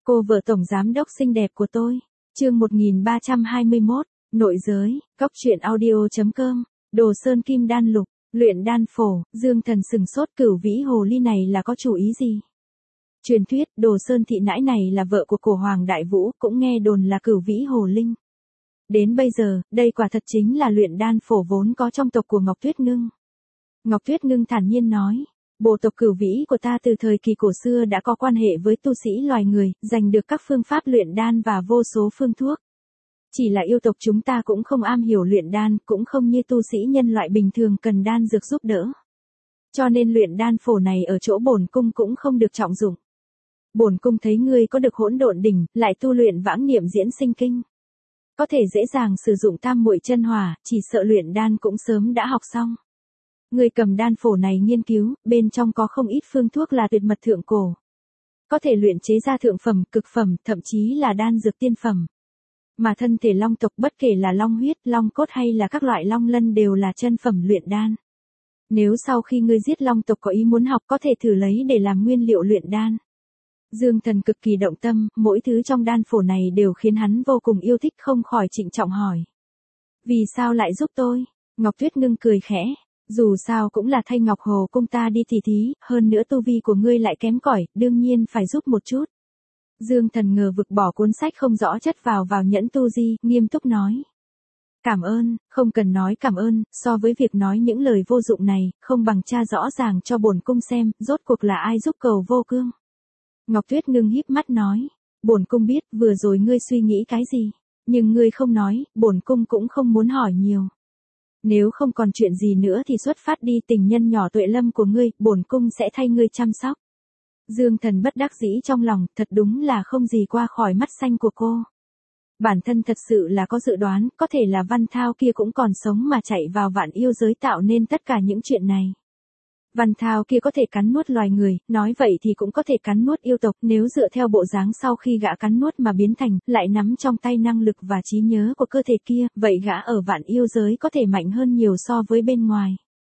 Cô vợ tổng giám đốc xinh đẹp của tôi. Chương 1321, nội giới, cóc truyện audio.com, Đồ Sơn Kim Đan Lục, luyện đan phổ, Dương Thần sừng sốt, Cửu Vĩ Hồ Ly này là có chủ ý gì? Truyền thuyết, Đồ Sơn thị nãi này là vợ của cổ Hoàng Đại Vũ, cũng nghe đồn là Cửu Vĩ Hồ Linh. Đến bây giờ, đây quả thật chính là luyện đan phổ vốn có trong tộc của Ngọc Tuyết Ngưng. Ngọc Tuyết Ngưng thản nhiên nói, bộ tộc Cửu Vĩ của ta từ thời kỳ cổ xưa đã có quan hệ với tu sĩ loài người, giành được các phương pháp luyện đan và vô số phương thuốc. Chỉ là yêu tộc chúng ta cũng không am hiểu luyện đan, cũng không như tu sĩ nhân loại bình thường cần đan dược giúp đỡ. Cho nên luyện đan phổ này ở chỗ bổn cung cũng không được trọng dụng. Bổn cung thấy ngươi có được hỗn độn đỉnh, lại tu luyện vãng niệm diễn sinh kinh. Có thể dễ dàng sử dụng tam muội chân hỏa, chỉ sợ luyện đan cũng sớm đã học xong. Ngươi cầm đan phổ này nghiên cứu, bên trong có không ít phương thuốc là tuyệt mật thượng cổ. Có thể luyện chế ra thượng phẩm, cực phẩm, thậm chí là đan dược tiên phẩm. Mà thân thể long tộc bất kể là long huyết, long cốt hay là các loại long lân đều là chân phẩm luyện đan. Nếu sau khi ngươi giết long tộc có ý muốn học có thể thử lấy để làm nguyên liệu luyện đan. Dương Thần cực kỳ động tâm, mỗi thứ trong đan phổ này đều khiến hắn vô cùng yêu thích, không khỏi trịnh trọng hỏi. Vì sao lại giúp tôi? Ngọc Tuyết Ngưng cười khẽ. Dù sao cũng là thay Ngọc Hồ cung ta đi tỉ thí, hơn nữa tu vi của ngươi lại kém cỏi, đương nhiên phải giúp một chút. Dương Thần ngờ vực bỏ cuốn sách không rõ chất vào nhẫn tu di, nghiêm túc nói. Cảm ơn, không cần nói cảm ơn, so với việc nói những lời vô dụng này, không bằng tra rõ ràng cho bổn cung xem, rốt cuộc là ai giúp cầu vô cương. Ngọc Tuyết Ngưng híp mắt nói, bổn cung biết vừa rồi ngươi suy nghĩ cái gì, nhưng ngươi không nói, bổn cung cũng không muốn hỏi nhiều. Nếu không còn chuyện gì nữa thì xuất phát đi, tình nhân nhỏ Tuệ Lâm của ngươi, bổn cung sẽ thay ngươi chăm sóc. Dương Thần bất đắc dĩ trong lòng, thật đúng là không gì qua khỏi mắt xanh của cô. Bản thân thật sự là có dự đoán, có thể là Văn Thao kia cũng còn sống mà chạy vào vạn yêu giới tạo nên tất cả những chuyện này. Văn Thao kia có thể cắn nuốt loài người, nói vậy thì cũng có thể cắn nuốt yêu tộc, nếu dựa theo bộ dáng sau khi gã cắn nuốt mà biến thành, lại nắm trong tay năng lực và trí nhớ của cơ thể kia, vậy gã ở vạn yêu giới có thể mạnh hơn nhiều so với bên ngoài.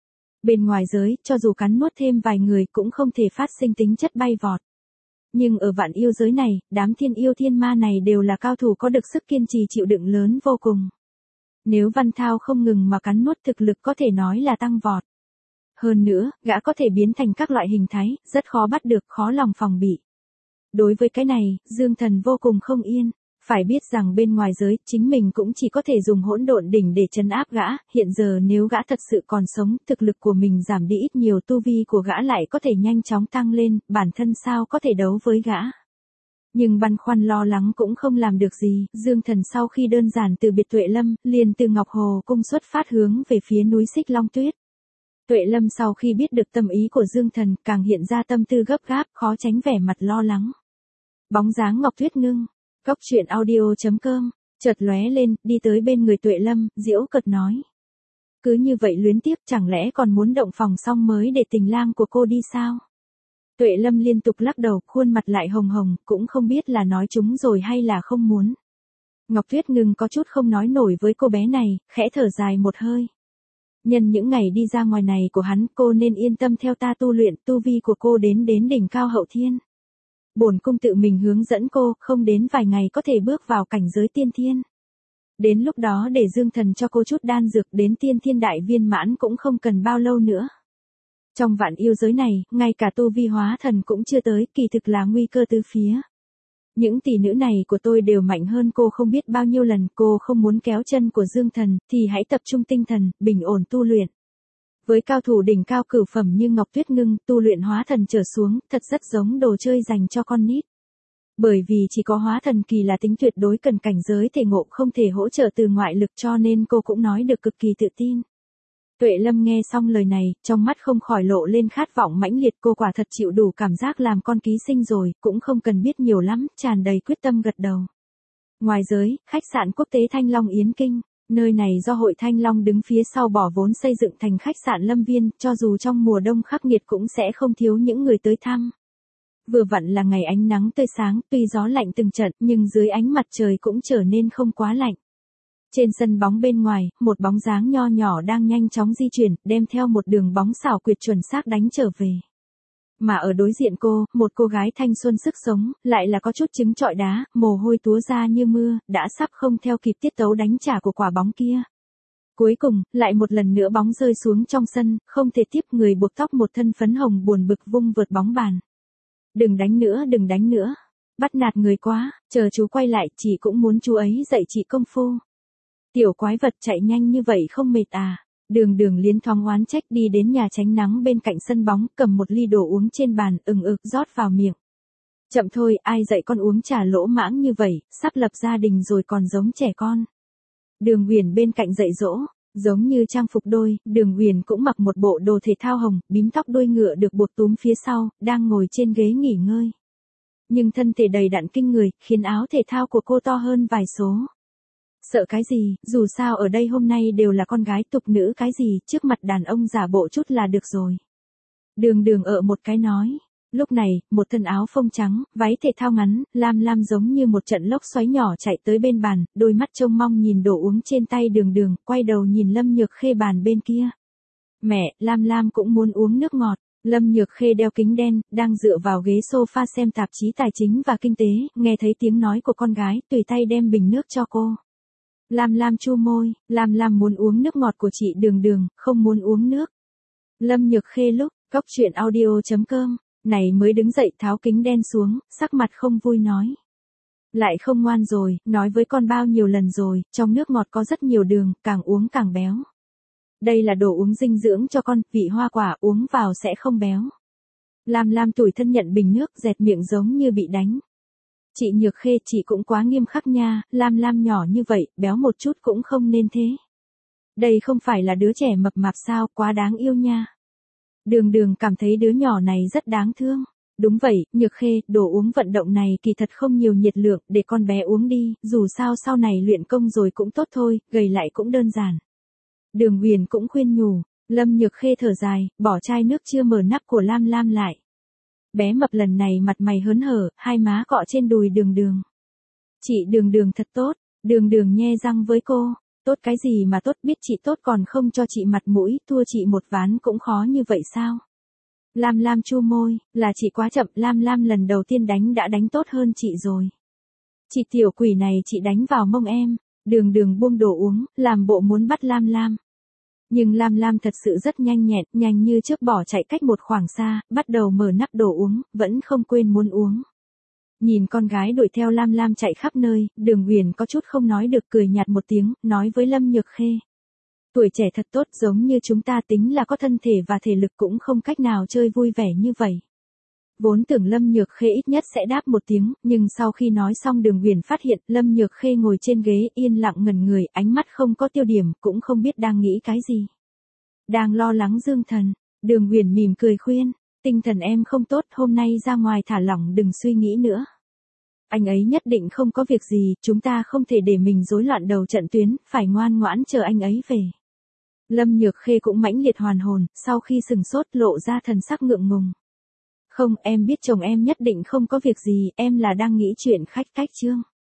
Bên ngoài giới, cho dù cắn nuốt thêm vài người cũng không thể phát sinh tính chất bay vọt. Nhưng ở vạn yêu giới này, đám thiên yêu thiên ma này đều là cao thủ có được sức kiên trì chịu đựng lớn vô cùng. Nếu Văn Thao không ngừng mà cắn nuốt thực lực có thể nói là tăng vọt. Hơn nữa, gã có thể biến thành các loại hình thái, rất khó bắt được, khó lòng phòng bị. Đối với cái này, Dương Thần vô cùng không yên. Phải biết rằng bên ngoài giới, chính mình cũng chỉ có thể dùng hỗn độn đỉnh để trấn áp gã, hiện giờ nếu gã thật sự còn sống, thực lực của mình giảm đi ít nhiều, tu vi của gã lại có thể nhanh chóng tăng lên, bản thân sao có thể đấu với gã. Nhưng băn khoăn lo lắng cũng không làm được gì, Dương Thần sau khi đơn giản từ biệt Tuệ Lâm, liền từ Ngọc Hồ cung xuất phát hướng về phía núi Xích Long Tuyết. Tuệ Lâm sau khi biết được tâm ý của Dương Thần, càng hiện ra tâm tư gấp gáp, khó tránh vẻ mặt lo lắng. Bóng dáng Ngọc Tuyết Ngưng, cóc truyện audio.com, chợt lóe lên, đi tới bên người Tuệ Lâm, giễu cợt nói. Cứ như vậy luyến tiếc, chẳng lẽ còn muốn động phòng xong mới để tình lang của cô đi sao? Tuệ Lâm liên tục lắc đầu, khuôn mặt lại hồng hồng, cũng không biết là nói chúng rồi hay là không muốn. Ngọc Tuyết Ngưng có chút không nói nổi với cô bé này, khẽ thở dài một hơi. Nhân những ngày đi ra ngoài này của hắn, cô nên yên tâm theo ta tu luyện, tu vi của cô đến đỉnh cao hậu thiên. Bổn cung tự mình hướng dẫn cô, không đến vài ngày có thể bước vào cảnh giới tiên thiên. Đến lúc đó để Dương Thần cho cô chút đan dược, đến tiên thiên đại viên mãn cũng không cần bao lâu nữa. Trong vạn yêu giới này, ngay cả tu vi hóa thần cũng chưa tới, kỳ thực là nguy cơ tứ phía. Những tỷ nữ này của tôi đều mạnh hơn cô không biết bao nhiêu lần, cô không muốn kéo chân của Dương Thần, thì hãy tập trung tinh thần, bình ổn tu luyện. Với cao thủ đỉnh cao cửu phẩm như Ngọc Tuyết Ngưng, tu luyện hóa thần trở xuống, thật rất giống đồ chơi dành cho con nít. Bởi vì chỉ có hóa thần kỳ là tính tuyệt đối cần cảnh giới thể ngộ, không thể hỗ trợ từ ngoại lực, cho nên cô cũng nói được cực kỳ tự tin. Tuệ Lâm nghe xong lời này, trong mắt không khỏi lộ lên khát vọng mãnh liệt, cô quả thật chịu đủ cảm giác làm con ký sinh rồi, cũng không cần biết nhiều lắm, tràn đầy quyết tâm gật đầu. Ngoài giới, khách sạn quốc tế Thanh Long Yến Kinh, nơi này do Hội Thanh Long đứng phía sau bỏ vốn xây dựng thành khách sạn lâm viên, cho dù trong mùa đông khắc nghiệt cũng sẽ không thiếu những người tới thăm. Vừa vặn là ngày ánh nắng tươi sáng, tuy gió lạnh từng trận, nhưng dưới ánh mặt trời cũng trở nên không quá lạnh. Trên sân bóng bên ngoài, một bóng dáng nho nhỏ đang nhanh chóng di chuyển, đem theo một đường bóng xảo quyệt chuẩn xác đánh trở về. Mà ở đối diện cô, một cô gái thanh xuân sức sống, lại là có chút trứng trọi đá, mồ hôi túa ra như mưa, đã sắp không theo kịp tiết tấu đánh trả của quả bóng kia. Cuối cùng, lại một lần nữa bóng rơi xuống trong sân, không thể tiếp, người buộc tóc một thân phấn hồng buồn bực vung vượt bóng bàn. Đừng đánh nữa, đừng đánh nữa. Bắt nạt người quá, chờ chú quay lại, chị cũng muốn chú ấy dạy chị công phu. Tiểu quái vật chạy nhanh như vậy không mệt à? Đường Đường liến thoáng oán trách đi đến nhà tránh nắng bên cạnh sân bóng, cầm một ly đồ uống trên bàn, rót vào miệng. Chậm thôi, ai dạy con uống trà lỗ mãng như vậy, sắp lập gia đình rồi còn giống trẻ con. Đường Huyền bên cạnh dạy dỗ, giống như trang phục đôi, Đường Huyền cũng mặc một bộ đồ thể thao hồng, bím tóc đuôi ngựa được buộc túm phía sau, đang ngồi trên ghế nghỉ ngơi. Nhưng thân thể đầy đặn kinh người, khiến áo thể thao của cô to hơn vài số. Sợ cái gì, dù sao ở đây hôm nay đều là con gái tục nữ cái gì, trước mặt đàn ông giả bộ chút là được rồi. Đường Đường ở một cái nói. Lúc này, một thân áo phông trắng, váy thể thao ngắn, Lam Lam giống như một trận lốc xoáy nhỏ chạy tới bên bàn, đôi mắt trông mong nhìn đồ uống trên tay Đường Đường, quay đầu nhìn Lâm Nhược Khê bàn bên kia. Mẹ, Lam Lam cũng muốn uống nước ngọt. Lâm Nhược Khê đeo kính đen, đang dựa vào ghế sofa xem tạp chí tài chính và kinh tế, nghe thấy tiếng nói của con gái, tùy tay đem bình nước cho cô. Lam Lam chu môi, Lam Lam muốn uống nước ngọt của chị Đường Đường, không muốn uống nước. Lâm Nhược Khê lúc, cóc truyện audio.com, này mới đứng dậy tháo kính đen xuống, sắc mặt không vui nói. Lại không ngoan rồi, nói với con bao nhiêu lần rồi, trong nước ngọt có rất nhiều đường, càng uống càng béo. Đây là đồ uống dinh dưỡng cho con, vị hoa quả uống vào sẽ không béo. Lam Lam tủi thân nhận bình nước, dẹt miệng giống như bị đánh. Chị Nhược Khê, chị cũng quá nghiêm khắc nha, Lam Lam nhỏ như vậy, béo một chút cũng không nên thế. Đây không phải là đứa trẻ mập mạp sao, quá đáng yêu nha. Đường Đường cảm thấy đứa nhỏ này rất đáng thương. Đúng vậy, Nhược Khê, đồ uống vận động này kỳ thật không nhiều nhiệt lượng, để con bé uống đi, dù sao sau này luyện công rồi cũng tốt thôi, gầy lại cũng đơn giản. Đường Huyền cũng khuyên nhủ, Lâm Nhược Khê thở dài, bỏ chai nước chưa mở nắp của Lam Lam lại. Bé mập lần này mặt mày hớn hở, hai má cọ trên đùi Đường Đường. Chị Đường Đường thật tốt, Đường Đường nhe răng với cô, tốt cái gì mà tốt, biết chị tốt còn không cho chị mặt mũi, thua chị một ván cũng khó như vậy sao? Lam Lam chu môi, là chị quá chậm, Lam Lam lần đầu tiên đánh đã đánh tốt hơn chị rồi. Chị tiểu quỷ này chị đánh vào mông em. Đường Đường buông đồ uống, làm bộ muốn bắt Lam Lam. Nhưng Lam Lam thật sự rất nhanh nhẹn, nhanh như trước bỏ chạy cách một khoảng xa, bắt đầu mở nắp đồ uống, vẫn không quên muốn uống. Nhìn con gái đuổi theo Lam Lam chạy khắp nơi, Đường Huyền có chút không nói được, cười nhạt một tiếng, nói với Lâm Nhược Khê. Tuổi trẻ thật tốt, giống như chúng ta tính là có thân thể và thể lực cũng không cách nào chơi vui vẻ như vậy. Vốn tưởng Lâm Nhược Khê ít nhất sẽ đáp một tiếng, nhưng sau khi nói xong Đường Huyền phát hiện Lâm Nhược Khê ngồi trên ghế yên lặng ngẩn người, ánh mắt không có tiêu điểm, cũng không biết đang nghĩ cái gì. Đang lo lắng Dương Thần, Đường Huyền mỉm cười khuyên, tinh thần em không tốt, hôm nay ra ngoài thả lỏng đừng suy nghĩ nữa. Anh ấy nhất định không có việc gì, chúng ta không thể để mình rối loạn đầu trận tuyến, phải ngoan ngoãn chờ anh ấy về. Lâm Nhược Khê cũng mãnh liệt hoàn hồn, sau khi sừng sốt lộ ra thần sắc ngượng ngùng. Không, em biết chồng em nhất định không có việc gì, em là đang nghĩ chuyện khách cách chương.